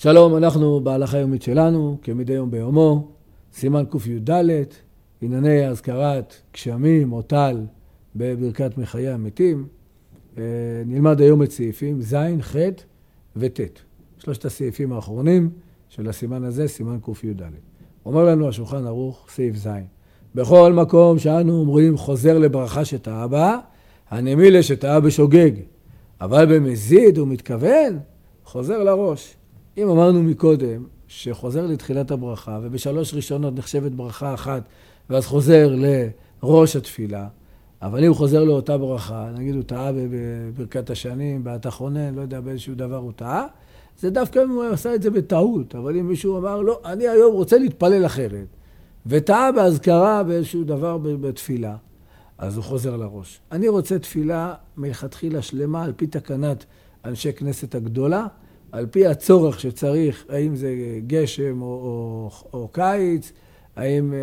שלום, אנחנו בהלכה היומית שלנו, כמדי יום ביומו, סימן קי"ד, ענייני הזכרת גשמים או טל בברכת מחיי המתים. נלמד היום את סעיפים ז', ח' וט'. שלושת הסעיפים האחרונים של הסימן הזה, סימן קי"ד. אומר לנו השולחן ערוך, סעיף ז'. בכל מקום שאנו אומרים חוזר לברכה שטעה בה, הנמילה שטעה בשוגג. אבל במזיד הוא מתכוון, חוזר לראש. אם אמרנו מקודם שחוזר לתחילת הברכה, ובשלוש ראשונות נחשבת ברכה אחת, ואז חוזר לראש התפילה, אבל אם הוא חוזר לאותה ברכה, נגיד הוא טעה בברכת השנים, בתחונן, לא יודע באיזשהו דבר הוא טעה, זה דווקא אם הוא עשה את זה בטעות, אבל אם מישהו אמר, לא, אני היום רוצה להתפלל אחרת, וטעה בהזכרה באיזשהו דבר בתפילה, אז הוא חוזר לראש. אני רוצה תפילה מלכתחילה שלמה, על פי תקנת אנשי כנסת הגדולה, על פי הצורך שצריך, האם זה גשם או קיץ, האם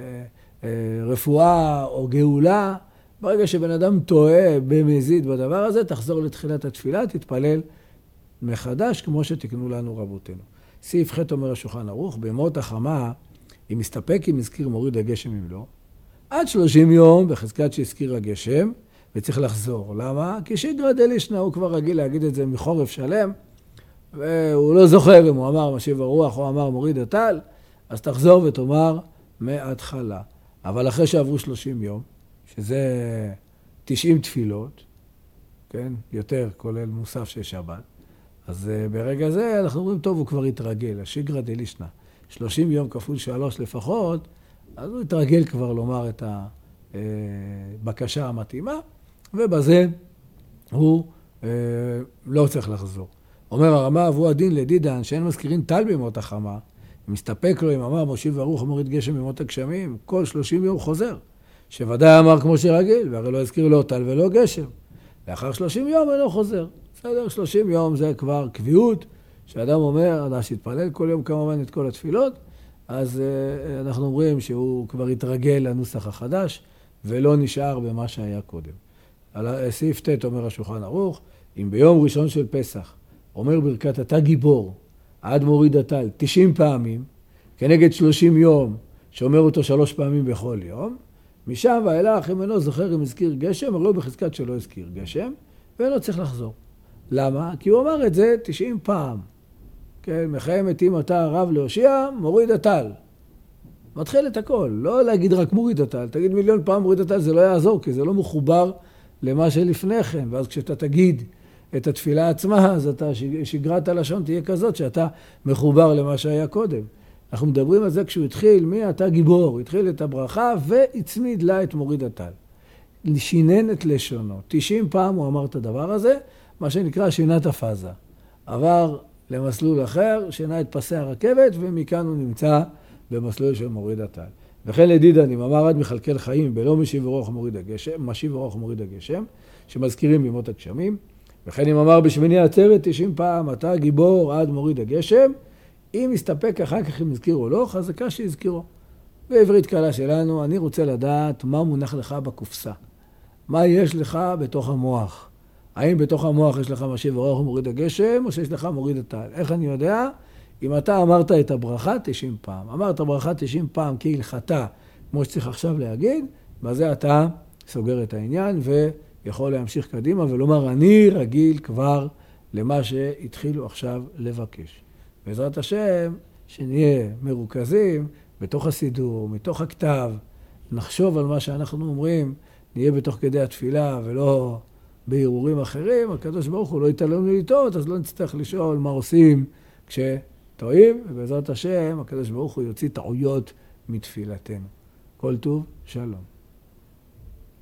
רפואה או גאולה. ברגע שבן אדם טועה במזיד בדבר הזה, תחזור לתחילת התפילה, תתפלל מחדש כמו שתקנו לנו רבותינו. סעיף ח' אומר השולחן ערוך, בימות החמה, אם מסתפק אם הזכיר מוריד הגשם אם לא, עד 30 יום בחזקת שהזכיר הגשם, וצריך לחזור. למה? כי שגרא דלישנא, הוא כבר רגיל להגיד את זה מחורף שלם, והוא לא זוכר אם הוא אמר משיב הרוח או אמר מוריד הטל, אז תחזור ותאמר מההתחלה. אבל אחרי שעברו 30 יום, שזה 90 תפילות, כן? יותר, כולל מוסף של שבת, אז ברגע זה אנחנו אומרים, טוב, הוא כבר התרגל, השגרא דלישנא. 30 יום כפול 3 לפחות, אז הוא התרגל כבר לומר את הבקשה המתאימה, ובזה הוא לא צריך לחזור. אומר הרמה, אבו הדין לדידן, שאין מזכירים טל בימות החמה, מסתפק לו אם אמר מושיב ברוך ומוריד גשם בימות הגשמים, כל 30 יום חוזר, שוודאי אמר כמו שרגיל, והרי לא הזכיר לו טל ולא גשם. לאחר 30 יום אינו חוזר. בסדר, 30 יום זה כבר קביעות, שאדם אומר, אדם שהתפלל כל יום כמובן את כל התפילות, אז אנחנו אומרים שהוא כבר התרגל לנוסח החדש, ולא נשאר במה שהיה קודם. על סעיף ט' אומר השולחן ערוך, אם ביום ראשון של פסח, אומר ברכת אתה גיבור, עד מוריד הטל, 90 פעמים, כנגד 30 יום, שאומר אותו 3 פעמים בכל יום, משם ואילך, אם אינו זוכר אם הזכיר גשם, הרי בחזקת שלא הזכיר גשם, ואינו צריך לחזור. למה? כי הוא אמר את זה 90 פעם. כן, מחיי מתים אתה הרב להושיע, מוריד הטל. מתחיל את הכל, לא להגיד רק מוריד הטל, תגיד 1,000,000 פעם מוריד הטל, זה לא יעזור, כי זה לא מחובר למה שלפני כן, ואז כשאתה תגיד את התפילה עצמה, אז אתה שגרת הלשון תהיה כזאת שאתה מחובר למה שהיה קודם. אנחנו מדברים על זה כשהוא התחיל, מי אתה גיבור? הוא התחיל את הברכה והצמיד לה את מוריד הטל. שינן את לשונו. 90 פעם הוא אמר את הדבר הזה, מה שנקרא שינת הפאזה. עבר למסלול אחר, שינה את פסי הרכבת, ומכאן הוא נמצא במסלול של מוריד הטל. וכן לדידן, אם אמר עד מכלכל חיים, בלא משיב ורוח מוריד הגשם, משיב ורוח מוריד הגשם, שמזכירים בימות הגשמים, וכן אם אמר בשמיני עצרת 90 פעם, אתה גיבור עד מוריד הגשם, אם יסתפק אחר כך אם הזכיר או לא, חזקה שיזכירו. בעברית קלה שלנו, אני רוצה לדעת מה מונח לך בקופסה. מה יש לך בתוך המוח? האם בתוך המוח יש לך משיב ורוח ומוריד הגשם, או שיש לך מוריד הטל? איך אני יודע? אם אתה אמרת את הברכה 90 פעם, אמרת ברכה 90 פעם כהלכתה, כמו שצריך עכשיו להגיד, בזה אתה סוגר את העניין ויכול להמשיך קדימה ולומר, אני רגיל כבר למה שהתחילו עכשיו לבקש. בעזרת השם, שנהיה מרוכזים בתוך הסידור, מתוך הכתב, נחשוב על מה שאנחנו אומרים, נהיה בתוך כדי התפילה ולא בהרהורים אחרים, הקדוש ברוך הוא לא ייתן לנו לטעות, אז לא נצטרך לשאול מה עושים כשטועים, ובעזרת השם, הקדוש ברוך הוא יוציא טעויות מתפילתנו. כל טוב, שלום.